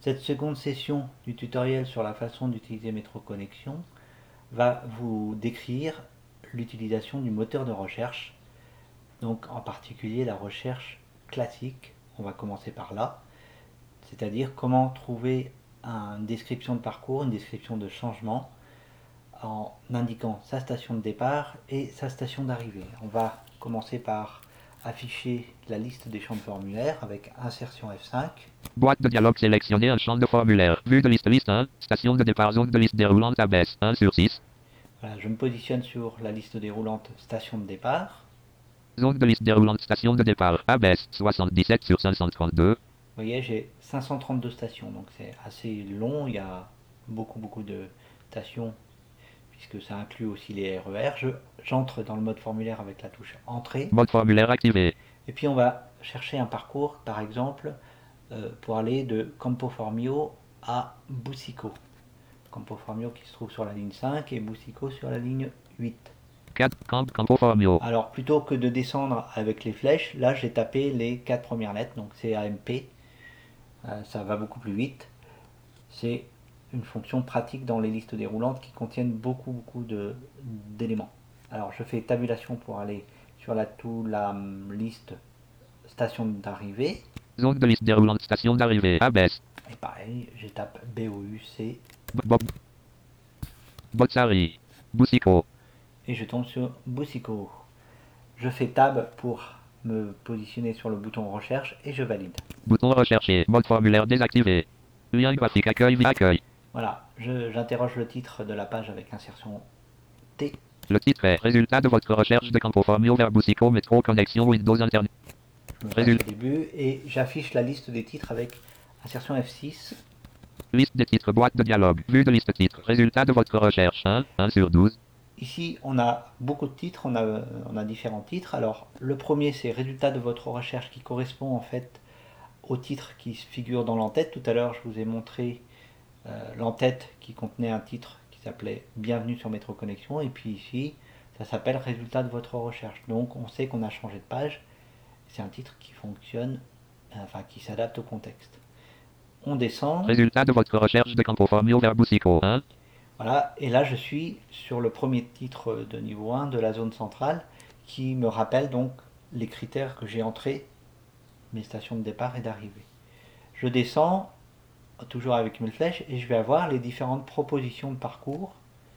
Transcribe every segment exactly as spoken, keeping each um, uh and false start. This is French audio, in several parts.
Cette seconde session du tutoriel sur la façon d'utiliser MétroConnexion va vous décrire l'utilisation du moteur de recherche, donc en particulier la recherche classique. On va commencer par là, c'est-à-dire comment trouver une description de parcours, une description de changement en indiquant sa station de départ et sa station d'arrivée. On va commencer par afficher la liste des champs de formulaire avec insertion F cinq. Boîte de dialogue sélectionnée, un champ de formulaire. Vue de liste, liste un. Station de départ, zone de liste déroulante abaisse. un sur six. Voilà, je me positionne sur la liste déroulante station de départ. Zone de liste déroulante, station de départ abaisse. soixante-dix-sept sur cinq cent trente-deux. Vous voyez, j'ai cinq cent trente-deux stations, donc c'est assez long. Il y a beaucoup, beaucoup de stations, puisque ça inclut aussi les R E R. Je, j'entre dans le mode formulaire avec la touche Entrée. Mode formulaire activé. Et puis on va chercher un parcours, par exemple, euh, pour aller de Campo Formio à Boucico. Campo Formio qui se trouve sur la ligne cinq et Boucico sur la ligne huit. quatre. Camp, Campo Formio. Alors plutôt que de descendre avec les flèches, là j'ai tapé les quatre premières lettres, donc C A M P. Euh, ça va beaucoup plus vite. C'est une fonction pratique dans les listes déroulantes qui contiennent beaucoup beaucoup de, d'éléments. Alors je fais tabulation pour aller sur la, tout, la um, liste station d'arrivée. Zone de liste déroulante, station d'arrivée abaisse. Et pareil, je tape B O U C. Bob. Botsari. Boucico. Et je tombe sur Boucico. Je fais tab pour me positionner sur le bouton recherche et je valide. Bouton recherché. Mode formulaire désactivé. Lien graphique accueil via accueil. Voilà, je, j'interroge le titre de la page avec insertion T. Le titre est résultat de votre recherche de Campo Formio vers Boucico métro connexion Windows Internet. Je me passe au début et j'affiche la liste des titres avec insertion F six. Liste des titres, boîte de dialogue, vue de liste titres, résultat de votre recherche, un, un sur douze. Ici, on a beaucoup de titres, on a, on a différents titres. Alors, le premier, c'est résultat de votre recherche qui correspond en fait au titre qui figure dans l'entête. Tout à l'heure, je vous ai montré euh, l'entête qui contenait un titre qui s'appelait Bienvenue sur MétroConnexion. Et puis ici, ça s'appelle résultat de votre recherche. Donc, on sait qu'on a changé de page. C'est un titre qui fonctionne, enfin, qui s'adapte au contexte. On descend. Résultat de votre recherche de Campo Formio vers Boucico, un. Voilà, et là je suis sur le premier titre de niveau un de la zone centrale qui me rappelle donc les critères que j'ai entrés, mes stations de départ et d'arrivée. Je descends, toujours avec mes flèches, et je vais avoir les différentes propositions de parcours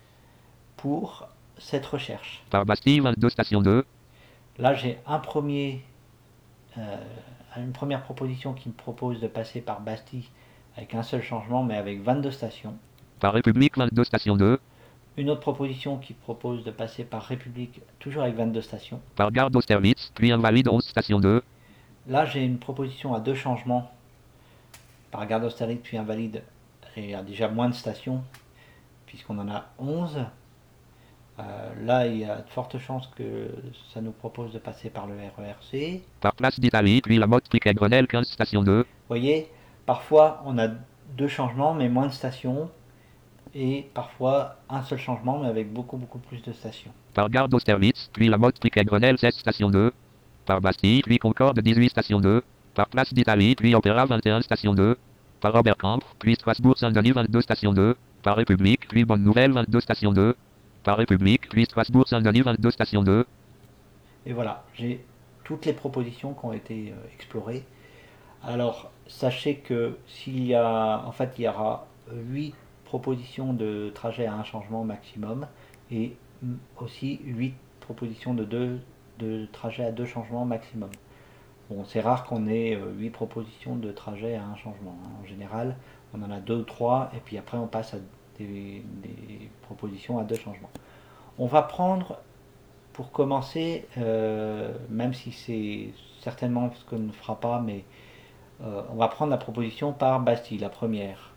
pour cette recherche. Par Bastille, vingt-deux stations deux. Là j'ai un premier, euh, une première proposition qui me propose de passer par Bastille avec un seul changement mais avec vingt-deux stations. Par République, vingt-deux stations deux. Une autre proposition qui propose de passer par République, toujours avec vingt-deux stations. Par Gare d'Austerlitz, puis Invalide, onze stations deux. Là, j'ai une proposition à deux changements. Par Gare d'Austerlitz, puis Invalide, et à déjà moins de stations, puisqu'on en a onze. Euh, là, il y a de fortes chances que ça nous propose de passer par le R E R C. Par Place d'Italie, puis La Motte, Piquet, Grenelle, quinze stations deux. Vous voyez, parfois, on a deux changements, mais moins de stations. Et parfois un seul changement mais avec beaucoup beaucoup plus de stations. Par Gare d'Austerlitz, puis La Motte, Piquet, Grenelle, seize stations deux. Par Bastille, puis Concorde, dix-huit stations deux. Par Place d'Italie, puis Opéra, vingt et un stations deux. Par Oberkampf, puis Strasbourg-Saint-Denis, vingt-deux stations deux. Par République, puis Bonne Nouvelle, vingt-deux stations deux. Par République, puis Strasbourg-Saint-Denis, vingt-deux stations deux. Et voilà, j'ai toutes les propositions qui ont été euh, explorées. Alors, sachez que s'il y a, en fait, il y aura huit propositions de trajet à un changement maximum et aussi huit propositions de, deux, de trajet à deux changements maximum. Bon, c'est rare qu'on ait huit propositions de trajet à un changement. En général, on en a deux ou trois et puis après on passe à des, des propositions à deux changements. On va prendre, pour commencer, euh, même si c'est certainement ce qu'on ne fera pas, mais euh, on va prendre la proposition par Bastille, la première.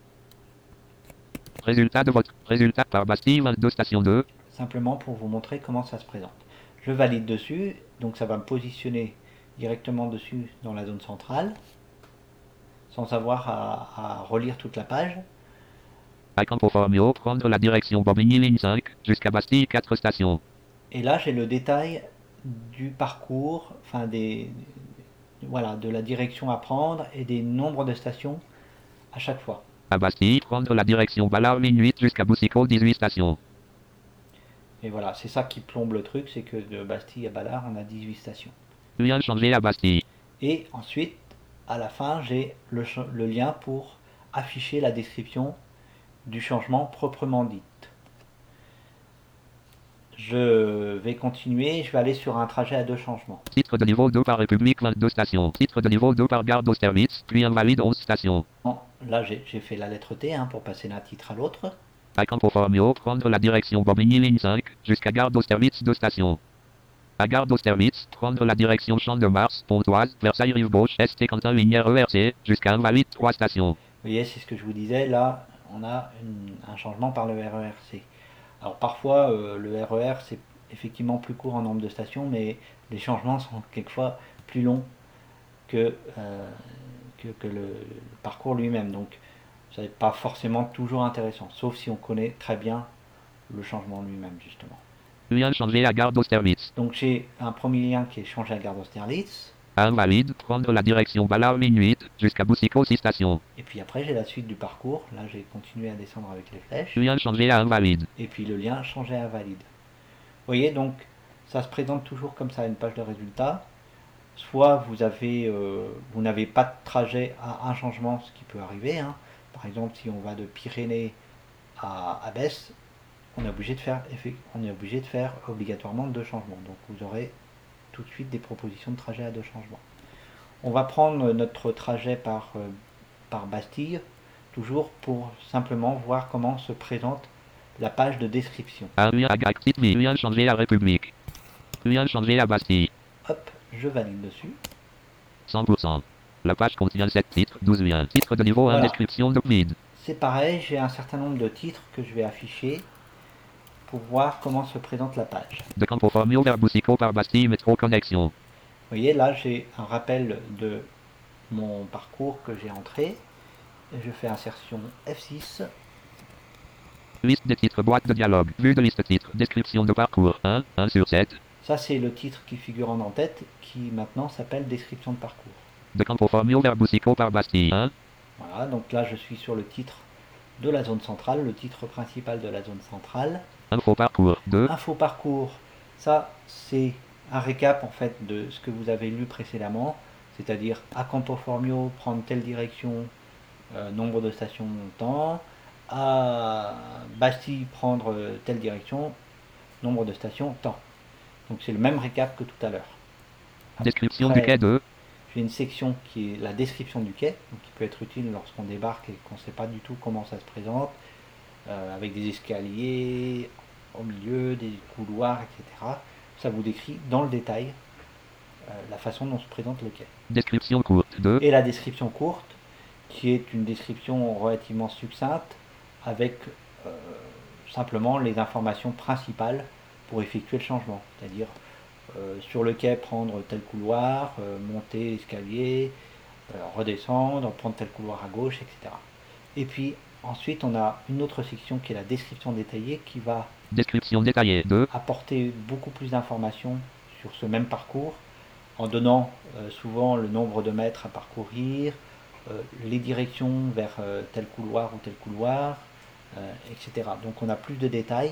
Résultat de votre résultat par Bastille, vingt-deux stations deux. Simplement pour vous montrer comment ça se présente. Je valide dessus, donc ça va me positionner directement dessus dans la zone centrale, sans avoir à, à relire toute la page. À Campo Formio, prendre la direction Bobigny, ligne cinq, jusqu'à Bastille, quatre stations. Et là, j'ai le détail du parcours, enfin des, voilà, de la direction à prendre et des nombres de stations à chaque fois. À Bastille, prendre la direction Ballard ligne huit jusqu'à Boussicot, dix-huit stations. Et voilà, c'est ça qui plombe le truc, c'est que de Bastille à Ballard, on a dix-huit stations. Lien changé à Bastille. Et ensuite, à la fin, j'ai le, le lien pour afficher la description du changement proprement dit. Je vais continuer, je vais aller sur un trajet à deux changements. Titre de niveau deux par République, vingt-deux stations. Titre de niveau deux par Gare d'Austerlitz, puis invalide, onze stations. Bon, là, j'ai fait la lettre T hein, pour passer d'un titre à l'autre. À Campo Formio, prendre la direction Bobigny, ligne cinq, jusqu'à Gare d'Austerlitz, deux stations. À Gare d'Austerlitz, prendre la direction Champ de Mars, Pontoise, Versailles, Rive-Gauche, S T Quentin, ligne R E R C, jusqu'à Invalide, trois stations. Vous voyez, c'est ce que je vous disais, là, on a une, un changement par le R E R C. Alors parfois, euh, le R E R, c'est effectivement plus court en nombre de stations, mais les changements sont quelquefois plus longs que, euh, que, que le, le parcours lui-même. Donc, ça n'est pas forcément toujours intéressant, sauf si on connaît très bien le changement lui-même, justement. Lien changé à Gare d'Austerlitz. Donc, j'ai un premier lien qui est changé à Gare d'Austerlitz. À Invalide, prendre la direction Ballard, ligne huit, jusqu'à Boussicot, six stations. Et puis après, j'ai la suite du parcours. Là, j'ai continué à descendre avec les flèches. Lien changé à Invalide. Et puis le lien changé à Invalide. Vous voyez, donc, ça se présente toujours comme ça, une page de résultats. Soit vous avez, euh, vous n'avez pas de trajet à un changement, ce qui peut arriver. Hein. Par exemple, si on va de Pyrénées à Abès, on est obligé de faire, on est obligé de faire obligatoirement deux changements. Donc vous aurez tout de suite des propositions de trajet à deux changements. On va prendre notre trajet par, euh, par Bastille, toujours pour simplement voir comment se présente la page de description. Un lien à Gactit, lien changé à République. Lien changé à Bastille. Hop, je valide dessus. cent pour cent. La page contient sept titres, douze liens. Titre de niveau Voilà. un, description de guide. C'est pareil, j'ai un certain nombre de titres que je vais afficher pour voir comment se présente la page. De Campo Formio vers Boussicot par Bastille, métro connexion. Vous voyez, là j'ai un rappel de mon parcours que j'ai entré. Je fais insertion F six. Liste des titres, boîte de dialogue, vue de liste titres, description de parcours, un, un sur sept. Ça c'est le titre qui figure en en-tête, qui maintenant s'appelle description de parcours. De Campo Formio vers Boussicot par Bastille, un. Voilà, donc là je suis sur le titre de la zone centrale, le titre principal de la zone centrale. Info parcours, deux. Info parcours, ça c'est un récap en fait de ce que vous avez lu précédemment, c'est-à-dire à Campo Formio prendre telle direction, euh, nombre de stations montant, à Bastille prendre telle direction, nombre de stations temps. Donc c'est le même récap que tout à l'heure. Description du quai deux. J'ai une section qui est la description du quai, donc qui peut être utile lorsqu'on débarque et qu'on ne sait pas du tout comment ça se présente, euh, avec des escaliers au milieu, des couloirs, et cetera. Ça vous décrit dans le détail euh, la façon dont se présente le quai. Description courte deux. Et la description courte, qui est une description relativement succincte, avec euh, simplement les informations principales pour effectuer le changement, c'est-à-dire Euh, sur le quai prendre tel couloir, euh, monter l'escalier, euh, redescendre, prendre tel couloir à gauche, et cetera. Et puis ensuite on a une autre section qui est la description détaillée qui va Description détaillée deux. apporter beaucoup plus d'informations sur ce même parcours en donnant euh, souvent le nombre de mètres à parcourir, euh, les directions vers euh, tel couloir ou tel couloir, euh, et cetera. Donc on a plus de détails.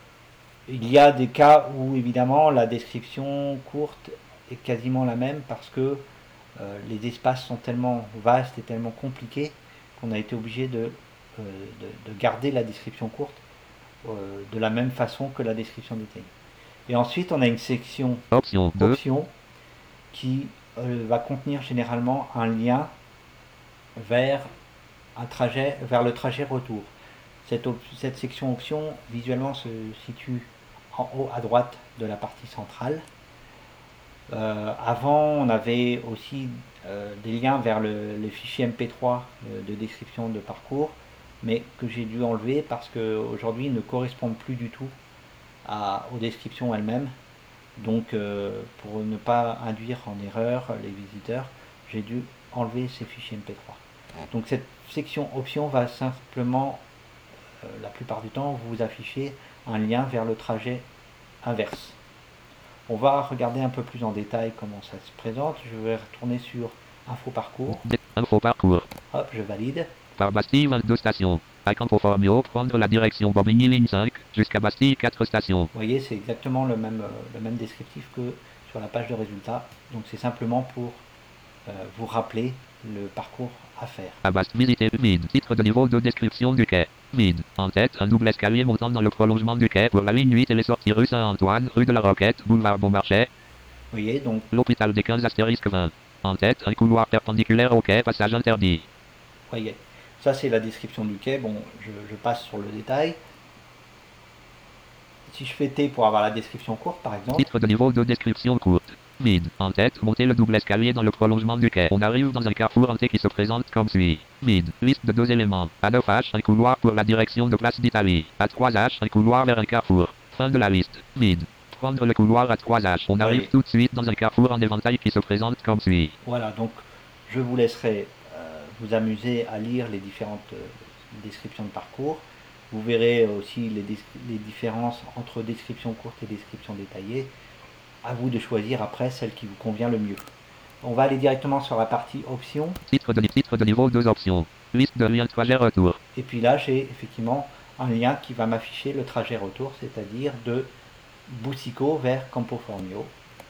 Il y a des cas où évidemment la description courte est quasiment la même parce que euh, les espaces sont tellement vastes et tellement compliqués qu'on a été obligé de, euh, de, de garder la description courte euh, de la même façon que la description détaillée. Et ensuite on a une section Option deux. option qui euh, va contenir généralement un lien vers un trajet, vers le trajet retour. Cette, cette section option visuellement se situe en haut à droite de la partie centrale. Euh, avant, on avait aussi euh, des liens vers le, les fichiers M P trois euh, de description de parcours, mais que j'ai dû enlever parce qu'aujourd'hui ils ne correspondent plus du tout à, aux descriptions elles-mêmes. Donc, euh, pour ne pas induire en erreur les visiteurs, j'ai dû enlever ces fichiers M P trois. Donc, cette section option va simplement Euh, la plupart du temps, vous affichez un lien vers le trajet inverse. On va regarder un peu plus en détail comment ça se présente. Je vais retourner sur Info Parcours. Info parcours. Hop, je valide. Par Bastille, vingt-deux stations. À Campo Formio, prendre la direction Bobigny, ligne cinq, jusqu'à Bastille, quatre stations. Vous voyez, c'est exactement le même, euh, le même descriptif que sur la page de résultats. Donc c'est simplement pour euh, vous rappeler le parcours à faire. À Bast, visiter, mine, titre de niveau de description du quai. Mine, en tête, un double escalier montant dans le prolongement du quai pour la ligne huit et les sorties rue Saint-Antoine, rue de la Roquette, boulevard Beaumarchais. Vous voyez, donc, L'hôpital des quinze astérisque vingt. En tête, un couloir perpendiculaire au quai, passage interdit. voyez, ça c'est la description du quai. Bon, je, je passe sur le détail. Si je fais T pour avoir la description courte, par exemple. Titre de niveau de description courte. Mine, en tête, monter le double escalier dans le prolongement du quai. On arrive dans un carrefour en T qui se présente comme suit. Mine, liste de deux éléments. À neuf H, un couloir pour la direction de Place d'Italie. À trois H, un couloir vers un carrefour. Fin de la liste. Mine, prendre le couloir à trois H. On arrive Oui. tout de suite dans un carrefour en éventail qui se présente comme suit. Voilà, donc je vous laisserai euh, vous amuser à lire les différentes euh, descriptions de parcours. Vous verrez aussi les, les différences entre description courte et description détaillée. À vous de choisir après celle qui vous convient le mieux. On va aller directement sur la partie options. Titre de, titre de niveau deux options. Liste de liens trajet retour. Et puis là, j'ai effectivement un lien qui va m'afficher le trajet retour, c'est-à-dire de Boucicaut vers Campo Formio.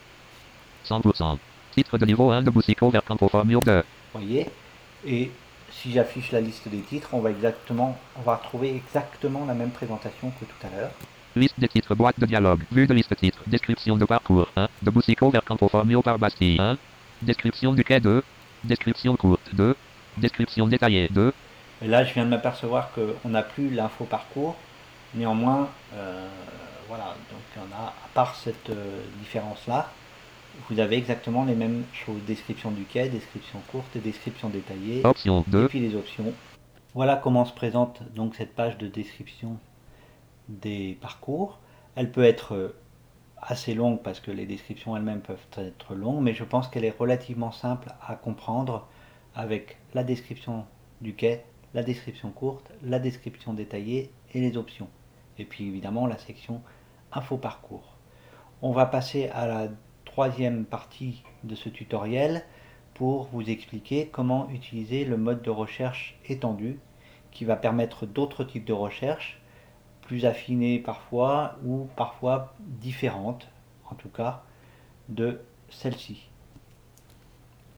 cent pour cent. Titre de niveau un de Boucicaut vers Campo Formio deux. Vous voyez. Et si j'affiche la liste des titres, on va exactement, on va retrouver exactement la même présentation que tout à l'heure. Liste des titres, boîte de dialogue, vue de liste titres, description de parcours un, de Boucicaut vers Campo Formio par Bastille un, description du quai deux, description courte deux, description détaillée deux. Et là, je viens de m'apercevoir qu'on n'a plus l'info parcours. Néanmoins, euh, voilà, donc on a, à part cette euh, différence-là, vous avez exactement les mêmes choses. Description du quai, description courte et description détaillée. Option deux. Et puis les options. Voilà comment se présente donc cette page de description des parcours. Elle peut être assez longue parce que les descriptions elles-mêmes peuvent être longues, mais je pense qu'elle est relativement simple à comprendre avec la description du quai, la description courte, la description détaillée et les options. Et puis évidemment la section info parcours. On va passer à la troisième partie de ce tutoriel pour vous expliquer comment utiliser le mode de recherche étendu qui va permettre d'autres types de recherches plus affinées parfois ou parfois différentes en tout cas de celle-ci.